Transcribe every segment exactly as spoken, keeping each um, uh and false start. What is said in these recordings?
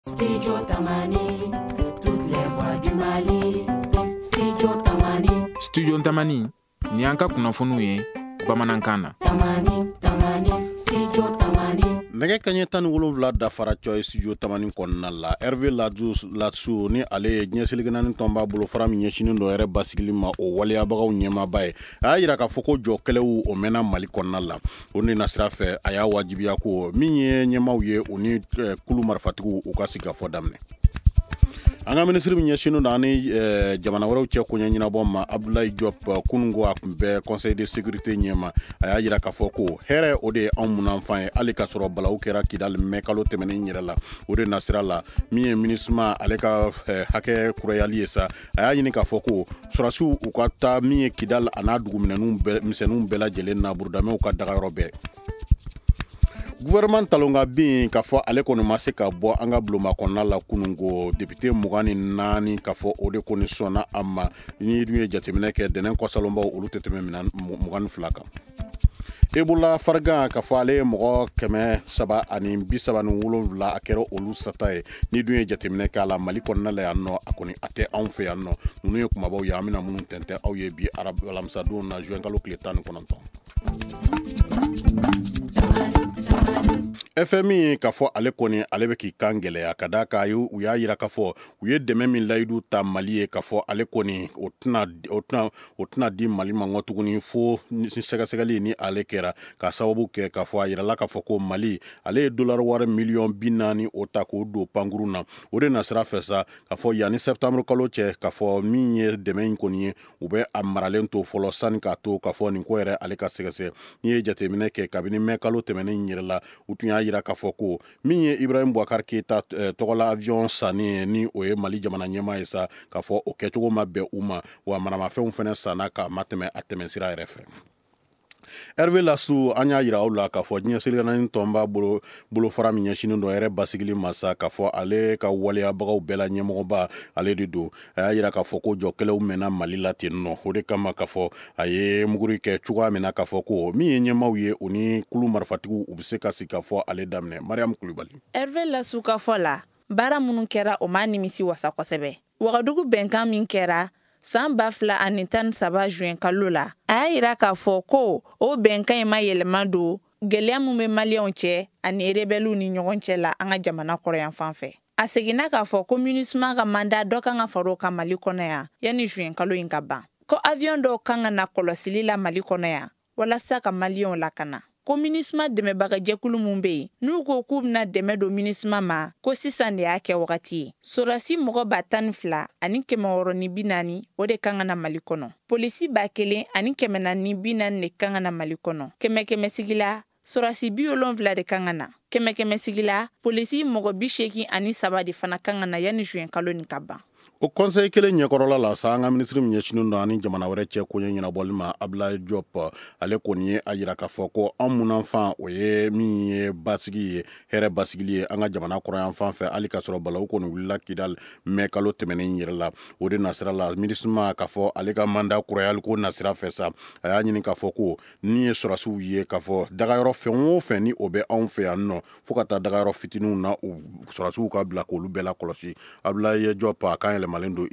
Studio Tamani, toutes les voix du Mali. Studio Tamani. Studio Tamani, ni an ka kunnafoniw ye bamanankan na. Tamani, Tamani, Studio Tamani. Nɛgɛ kaɲɛ tan ni wolonwula dafara cɔye studio Tamani kɔnɔna la Hervé Latsu ni ale ye ɲɛsilikɛ naani tɔn b'a bolo fara min ɲɛsinin dɔ yɛrɛ basigili ma o waliyabagaw ɲɛmaaba ye a y'a yira k'a fɔ ko jɔ kɛlɛw o mɛnna Mali kɔnɔna la o ni nasira fɛ a y'a wajibiya ko min ye ɲɛmaw ye o ni kulu marifatigiw u ka sigi ka fɔ daminɛ. An ka minisiri min ɲɛsinen don ani jamana wɛrɛw cɛ ko ɲɛɲinabɔ ma Abdoulaye Diop kunun ko a tun bɛ conseil de sécurité ɲɛma a y'a yira k'a fɔ ko hɛrɛ o de ye anw munafan ye hali ka sɔrɔ balawu kɛra Kidali mɛ kalo tɛmɛnen yɛrɛ la o de nasira la min ye minisma ale ka hakɛ kurayali ye sa a y'a ɲini k'a fɔ ko sɔrasiw u ka taa min ye Kidali a n'a duguminɛninw misɛnninw bɛɛ lajɛlen na burudamɛw ka dagayɔrɔ bɛɛ. Gouvernement talonga bin k'a fɔ ale kɔni ma se ka bɔ an ka bulonba kɔnɔna la kunun ko député mugan ni naani k'a fɔ o de kɔni sɔnna a ma ni dun ye jateminɛ kɛ dɛnɛn kɔsalonbaw olu tɛ tɛmɛ minɛn mugan ni fila kan. Ebola Farigan k'a fɔ ale ye mɔgɔ kɛmɛ saba ani bi saba ni wolonwula a kɛra olu sata ye ni dun ye jateminɛ kɛ a la Mali kɔnɔna la yan nɔ a kɔni a tɛ anw fɛ yan nɔ ninnu ye kumabaw ye an bɛna minnu tɛntɛn aw ye bi alamisadon na juin kalo tile tan ni kɔnɔntɔn. F M I k'a fɔ ale kɔni ale bɛ k'i kan gɛlɛya ka d'a kan u y'a yira k'a fɔ u ye dɛmɛ min layidu ta Mali ye k'a fɔ ale kɔni o tɛna o tɛna o tɛna di Mali ma nkɔ tuguni fo sɛgɛsɛgɛli ni ale kɛra ka sababu kɛ k'a fɔ a yirala k'a fɔ ko Mali ale ye dollar wari miliyɔn bi naani o ta k'o don pankuru na o de nasira fɛ sa k'a fɔ yanni septembre kalo cɛ k'a fɔ min ye dɛmɛ in kɔni ye u bɛ a maralen to fɔlɔ sani k'a to k'a fɔ nin ko yɛrɛ ale ka sɛgɛsɛ n'i ye jateminɛ kɛ kabini mɛ kalo tɛmɛnen yɛrɛ la u tun y'a yira k'a fɔ ko min ye Ibrahim Boubacar Keita tɔgɔla avion sanni ni o ye Mali jamana ɲɛmaa ye sa k'a fɔ o kɛcogo ma bɛn u ma wa maramafɛnw fɛnɛ sanna ka ma tɛmɛ a tɛmɛ sira yɛrɛ fɛ. Hervé Latsu an y'a yira aw la k'a fɔ ɲɛsilikɛ naani tɔn b'a bolo bolofara min ɲɛsinin dɔ yɛrɛ basigili ma sa k'a fɔ ale ka waliyabagaw bɛɛ la ɲɛmɔgɔba ale de don a y'a yira k'a fɔ ko jɔkɛlɛw mɛnna Mali la ten nɔ o de kama k'a fɔ a ye muguri kɛ cogoya min na k'a fɔ ko min ye ɲɛmaw ye o ni kulu marifatigiw u bɛ se ka sigi ka fɔ ale daminɛ. Mariam Kulibali. Hervé Latsu ka fɔ la baara minnu kɛra o ma nimisi wasa kosɛbɛ Wagadugu bɛnkan min kɛra san ba fila ani tan ni saba juin kalo la a y'a yira k'a fɔ ko o bɛnkan in ma yɛlɛma don gɛlɛya min bɛ maliyɛnw cɛ ani rebɛliw ni ɲɔgɔn cɛ la an ka jamana kɔrɔ yan fan fɛ a seginna k'a fɔ ko MINUSMA ka mandat dɔ kan ka fara o kan Mali kɔnɔ yan yanni juin kalo in ka ban ko avion dɔw kan ka na kɔlɔsili la Mali kɔnɔ yan walasa ka maliyɛnw lakana ko MINUSMA dɛmɛbaga jɛkulu mun bɛ yen n'u ko k'u bɛna dɛmɛ don MINUSMA ma ko sisan de y'a kɛ wagati ye sorasi mɔgɔ ba tan ni fila ani kɛmɛ wɔɔrɔ ni bi naani o de kan ka na Mali kɔnɔ polisi ba kelen ani kɛmɛ naani ni bi naani de kan ka na Mali kɔnɔ kɛmɛ kɛmɛ sigila sorasi bi wolonwula de kan ka na kɛmɛ kɛmɛ sigila polisi mɔgɔ bi seegin ani saba de fana kan ka na yanni juin kalo nin ka ban. O conseil kelen ɲɛkɔrɔla la sa an ka ministre min ɲɛsinen don ani jamana wɛrɛ cɛ ko ɲɛnabɔli ma Abdoulaye Diop ale kɔni ye a yira k'a fɔ ko an munafan o ye min ye basigi ye hɛrɛ basigili ye an ka jamana kɔrɔ yan fan fɛ hali ka sɔrɔ balawu kɔni wulila Kidali mɛ kalo tɛmɛnen yɛrɛ la o de nasira la MINUSMA k'a fɔ ale ka mandat kurayali ko nasira fɛ sa a y'a ɲini k'a fɔ ko ni ye sɔrasiw ye k'a fɔ dagayɔrɔ fɛn o fɛn ni o bɛ anw fɛ yan nɔ fo ka taa dagayɔrɔ fitininw na sɔrasiw ka bila k'olu bɛɛ la kɔlɔsi Abdoulaye Diop a kan yɛlɛ min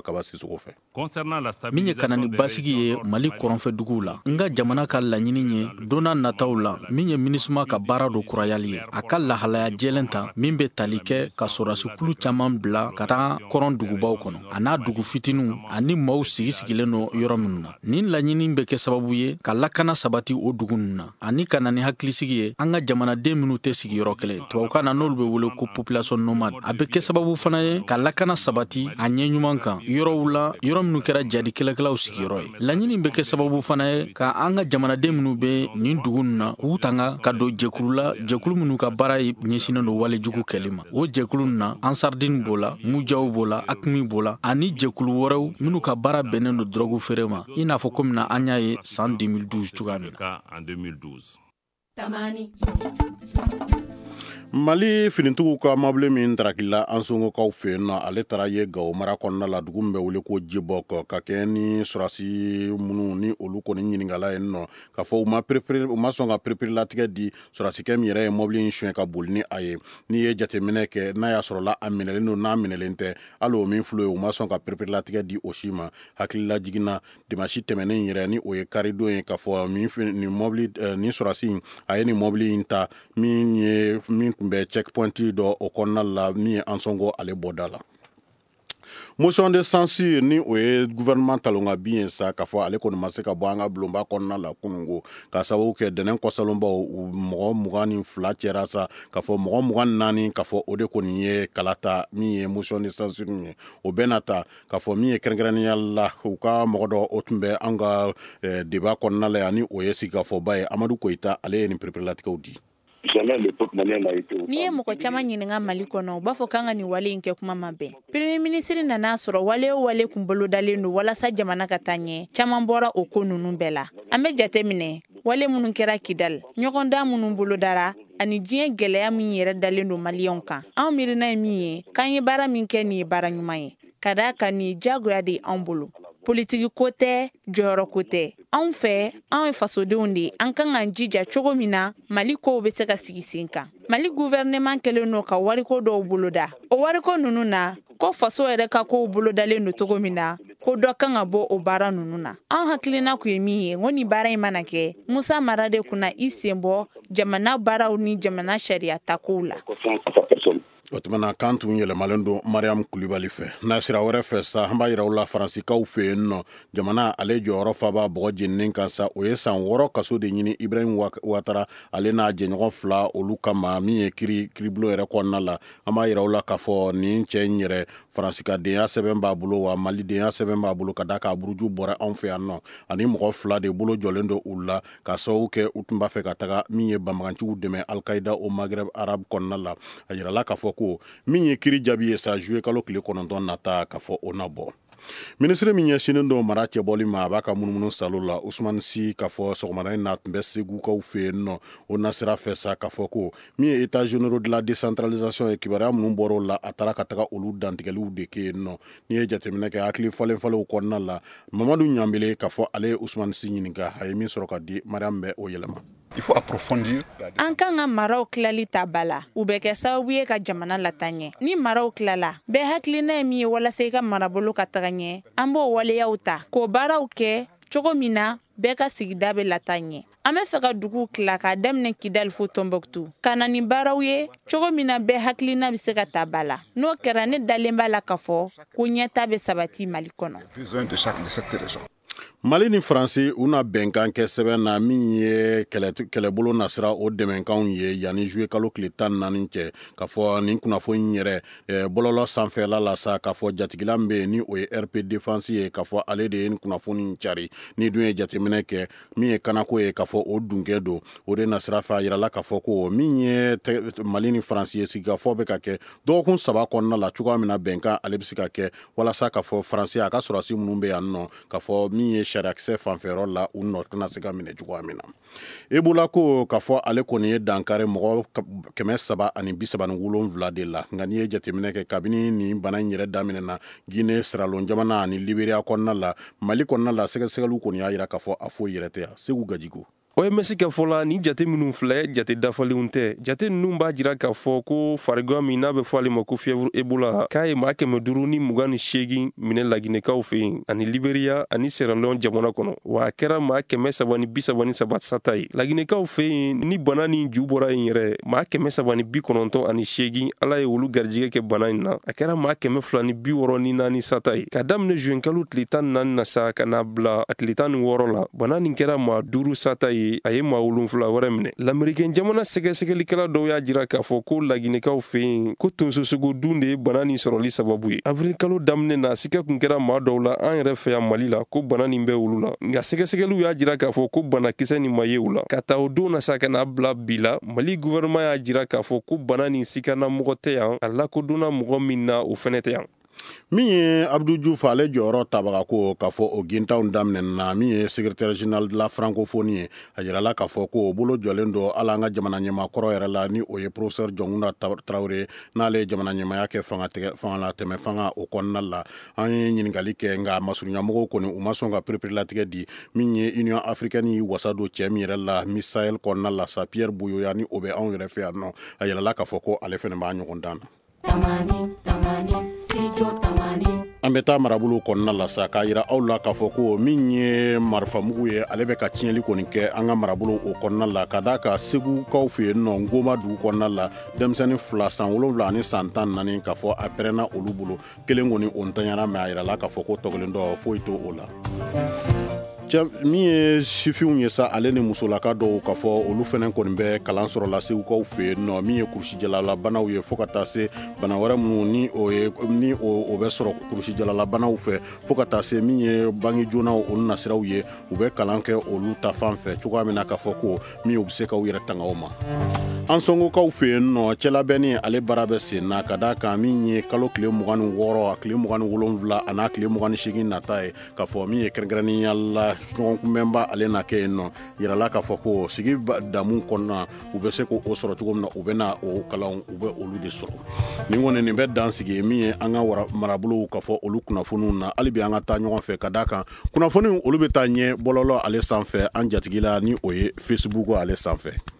ye kanani basigi ye Mali kɔrɔnfɛ duguw la n ka jamana ka laɲini ye donna nataw la min ye MINUSMA ka baara do kurayali ye a ka lahalaya jɛlen ta min bɛ tali kɛ ka sɔrasikulu caman bila ka taa kɔrɔn dugubaw kɔnɔ a n'a dugu fitininw ani maaw sigi sigilen no yɔrɔ minnu na nin laɲini bɛ kɛ sababu ye ka lakana sabati o dugu ninnu na ani ka na ni hakilisigi ye an ka jamanaden minnu tɛ sigi yɔrɔ kelen tubabukan na n'olu bɛ wele ko population nomade a bɛ kɛ sababu fana ye ka lakana sabati a ɲɛ ɲuman kan yɔrɔw la yɔrɔ minnu kɛra jadi kɛlɛkɛlaw sigiyɔrɔ ye laɲini bɛ kɛ sababu fana ye ka an ka jamanaden minnu bɛ nin dugu ninnu na k'u tanga ka don jɛkulu la jɛkulu minnu ka baara ye ɲɛsinnen don walejugu kɛli ma o jɛkulu ninnu na ansardine b'o la mujaw b'o la akmi b'o la ani jɛkulu wɛrɛw minnu ka baara bɛnnen don drogue feere ma i n'a fɔ komi na an y'a ye san deux mille douze cogoya min na. Mali finintigiw ka mabile min tarakila an songokaw fɛ yen nɔ ale taara ye Gawo mara kɔnɔna la dugu min bɛ wele ko Jibɔk ka kɛ ni sɔrasi minnu ni olu kɔni ɲiningala yen nɔ ka fɔ u ma perepere u ma sɔn ka perepere-latigɛ di sɔrasikɛ min yɛrɛ ye mobili in suɲɛ ka boli ni a ye n'i ye jateminɛ kɛ n'a y'a sɔrɔla a minɛlen don n'a minɛlen tɛ hali o min filɛ ye u ma sɔn ka perepere-latigɛ di o si ma hakilila jiginna dimanche tɛmɛnen yɛrɛ ni o ye karidon ye ka fɔ min nin mobili ni sɔrasi in a ye nin mobili in ta min ye min tun bɛ checkpoint dɔ o kɔnɔna la min ye an sɔngo ale bɔda la. Motion de censure ni o ye gouvernement talonga bien sa ka fɔ ale kɔni ma se ka bɔ an ka bulonba kɔnɔna la kunungo ka sababu kɛ dɛnɛn kɔsalonbaw mɔgɔ mugan ni fila cɛra sa ka fɔ mɔgɔ mugan ni naani ka fɔ o de kɔni ye kalata min ye motion de censure ye o bɛɛ na ta ka fɔ min ye kɛrɛnkɛrɛnnenya la u ka mɔgɔ dɔ o tun bɛ an ka débat kɔnɔna la yan ni o ye sigikafɔba ye Amadu Koyita ale ye nin perepere-latigɛw di. N'i ye mɔgɔ caman ɲininka Mali kɔnɔ u b'a fɔ k'an ka nin wale in kɛ kuma ma bɛn. Premier ministre nana sɔrɔ wale o wale kun bolodalen don walasa jamana ka taa ɲɛ caman bɔra o ko ninnu bɛɛ la. An bɛ jate minɛ wale minnu kɛra Kidal ɲɔgɔndan minnu bolodara ani diɲɛ gɛlɛya min yɛrɛ dalen don maliyɛnw kan. Anw miirina ye min ye k'an ye baara min kɛ nin ye baara ɲuman ye ka d'a kan nin jagoya de anw bolo. Politiki ko tɛ jɔyɔrɔ ko tɛ anw fɛ anw ye fasodenw de an kan k'an jija cogo min na Mali kow bɛ se ka sigi sen kan. Mali gouvernement kɛlen don ka wariko dɔw boloda o wariko ninnu na ko faso yɛrɛ ka kow bolodalen don cogo min na ko dɔ kan ka bɔ o baara ninnu na. An hakilina kun ye min ye ngo ni baara in mana kɛ Musa Mara de kunna i sen bɔ jamana baaraw ni jamana sariya takow la. O tɛmɛna kan tun yɛlɛmalen don Mariam Kulibali fɛ n'a sira wɛrɛ fɛ sa an b'a yira u la Faransikaw fɛ yen nɔ jamana ale jɔyɔrɔ faba bɔgɔ jeninen kan sa o ye san wɔɔrɔ kaso de ɲini Ibrahim Ouattara ale n'a jɛɲɔgɔn fila olu kama min ye kiri kiribulon yɛrɛ kɔnɔna la an b'a yira u la k'a fɔ nin cɛ in yɛrɛ Faransikadenya sɛbɛn b'a bolo wa Malidenya sɛbɛn b'a bolo ka da k'a buruju bɔra anw fɛ yan nɔ ani mɔgɔ fila de bolo jɔlen don u la ka sababu kɛ u tun b'a fɛ ka taga min ye banbaganciw dɛmɛ Al-Qaïda o Maghreb arabe kɔnɔna la a yirala k'a fɔ ko min ye kiri jaabi ye sa juillet kalo tile kɔnɔntɔn nata ka fɔ o na bɔ. Ministre min ɲɛsinen don mara cɛbɔli ma a b'a ka munumunu salo la Ousmane Sy ka fɔ sɔgɔmada in na tun bɛ Segukaw fɛ yen nɔ o na sira fɛ sa ka fɔ ko min ye états généraux de la décentralisation ye kibaruya minnu bɔra o la a taara ka taga olu dantigɛliw de kɛ yen nɔ n'i ye jateminɛ kɛ hakili falen falenw kɔnɔna la Mamadu Ɲanbele ka fɔ ale ye Ousmane Sy ɲininka a ye min sɔrɔ ka di Mariam bɛ o yɛlɛma. Il faut approfondir. An kan ka maraw kilali ta bala u bɛ kɛ sababu ye ka jamana lataa ɲɛ ni maraw kilala bɛɛ hakilina ye min ye walasa i ka marabolo ka taga ɲɛ an b'o waleyaw ta k'o baaraw kɛ cogo min na bɛɛ ka sigida bɛ lataa ɲɛ an bɛ fɛ ka dugu kila k'a daminɛ Kidal fo Tombouctou ka na ni baaraw ye cogo min na bɛɛ hakilina bɛ se ka ta bala n'o kɛra ne dalen b'a la ka fɔ ko ɲɛta bɛ sabati Mali kɔnɔ. Mali ni Faransi u na bɛnkan kɛ sɛbɛn na min ye kɛlɛbolo nasira o dɛmɛkanw ye yanni juillet kalo tile tan ni naani cɛ ka fɔ nin kunnafoni yɛrɛ bɔlɔlɔ sanfɛla la sa ka fɔ jatigila min bɛ yen ni o ye R P Défense ye ka fɔ ale de ye nin kunnafoni cari ni dun ye jateminɛ kɛ min ye kanako ye ka fɔ o dunkɛ don o de nasira fɛ a yirala ka fɔ ko min ye Mali ni Faransi ye sigikafɔ bɛ ka kɛ dɔgɔkun saba kɔnɔna la cogoya min na bɛnkan ale bɛ se ka kɛ walasa ka fɔ Faransi a ka sɔrɔdasi minnu bɛ yan nɔ ka fɔ min ye sariyakisɛ fanfɛyɔrɔ la u nɔ tɛna se ka minɛ cogoya min na. Ebola ko ka fɔ ale kɔni ye dankari mɔgɔ kɛmɛ saba ani bi saba ni wolonwula de la nka n'i ye jateminɛ kɛ kabini nin bana in yɛrɛ daminɛ na Guinée Sierra-Leone jamana ani Libéria kɔnɔna la Mali kɔnɔna la sɛgɛsɛgɛliw kɔni y'a jira ka fɔ a foyi yɛrɛ tɛ yan Segu Gajigo. O M S ka fɔ la ni jate minnu filɛ jate dafalenw tɛ jate ninnu b'a jira k'a fɔ ko farigan min n'a bɛ fɔ ale ma ko fièvre Ebola k'a ye maa kɛmɛ duuru ni mugan ni seegin minɛ Laginɛkaw fɛ yen ani Libéria ani Sierra Leone jamana kɔnɔ wa a kɛra maa kɛmɛ saba ni bi saba ni saba sata ye Laginɛkaw fɛ yen ni bana ni ju bɔra yen yɛrɛ maa kɛmɛ saba ni bi kɔnɔntɔn ani seegin Ala ye olu garijɛgɛ kɛ bana in na a kɛra maa kɛmɛ fila ni bi wɔɔrɔ ni naani sata ye ka daminɛ juin kalo tile tan ni naani na sa ka n'a bila a tile tan ni wɔɔrɔ la bana nin kɛra maa duuru sata ye a ye maa wolonwula wɛrɛ minɛ l'Américain jamana sɛgɛsɛgɛlikɛla dɔw y'a jira k'a fɔ ko Laginɛkaw fɛ yen ko tonsosogo dun de ye bana nin sɔrɔli sababu ye avril kalo daminɛ na sika kun kɛra maa dɔw la an yɛrɛ fɛ yan Mali la ko bana nin bɛ olu la nka sɛgɛsɛgɛliw y'a jira k'a fɔ ko banakisɛ nin ma ye u la ka taa o don na sa ka n'a bila bi la Mali gouvernement y'a jira k'a fɔ ko bana nin sikanna mɔgɔ tɛ yan a lakodonna mɔgɔ min na o fɛnɛ tɛ yan. min ye Abdou Diouf ale jɔyɔrɔ tabaga ko k'a fɔ o gintanw daminɛna min ye secrétaire général de la francophonie ye a yirala k'a fɔ ko o bolo jɔlen don ala an ka jamana ɲɛmakɔrɔ yɛrɛ la ni o ye professeur Jɔnkunda Tarawele n'ale ye jamana ɲɛmaya kɛ fanga la tɛmɛ fanga o kɔnɔna la an ye ɲininkali kɛ nka masuruɲamɔgɔw kɔni u ma sɔn ka pereperelatigɛ di min ye Union africaine yi wasa don cɛ min yɛrɛ la mi Sahel kɔnɔna la sa Pierre Buyoya ni o bɛ anw yɛrɛ fɛ yan nɔ a yirala k'a fɔ ko ale fɛnɛ b'a ɲɔgɔn dan na. Tamani, tamani, studio tamani. An bɛ taa marabolo kɔnɔna la sa k'a yira aw la k'a fɔ ko min ye marifamugu ye ale bɛ ka tiɲɛli kɔni kɛ an ka marabolo o kɔnɔna la ka d'a ka segukaw fɛ yen nɔ Ngoma dugu kɔnɔna la denmisɛnnin fila san wolonwula ani san tan naani k'a fɔ a pɛrɛnna olu bolo kelen kɔni o ntanyana mɛ a yira la k'a fɔ ko tɔgɔlen dɔ foyi to o la. Min ye sifinw ye sa ale ni musolaka dɔw k'a fɔ olu fɛnɛ kɔni bɛ kalan sɔrɔ la segukaw fɛ yen nɔ min ye kurusijalalabanaw ye fo ka taa se bana wɛrɛ minnu ni o ye ni o bɛ sɔrɔ kurusijalalabanaw fɛ fo ka taa se min ye bange joonaw olu nasiraw ye u bɛ kalan kɛ olu ta fan fɛ cogoya min na k'a fɔ ko min u bɛ se k'u yɛrɛ tanga o ma. An sɔngokaw fɛ yen nɔ cɛlabɛnni ale baara bɛ sen na ka d'a kan min ye kalo tile mugan ni wɔɔrɔ a tile mugan ni wolonwula a n'a tile mugan ni seegin nata ye k'a fɔ min ye kɛrɛnkɛrɛnnenya la ɲɔgɔn kunbɛnba ale na kɛ yen nɔ yirala k'a fɔ ko sigi damu kɔnɔna u bɛ se k'o sɔrɔ cogo min na u bɛ na o kalan u bɛ olu de sɔrɔ nin kɔni nin bɛ dan sigi min ye an ka marabolow k'a fɔ olu kunnafoniw na hali bi an ka taa ɲɔgɔn fɛ ka d'a kan kunnafoniw olu bɛ taa ɲɛ bɔlɔlɔ ale sanfɛ an jatigila ni o ye Facebook ale sanfɛ.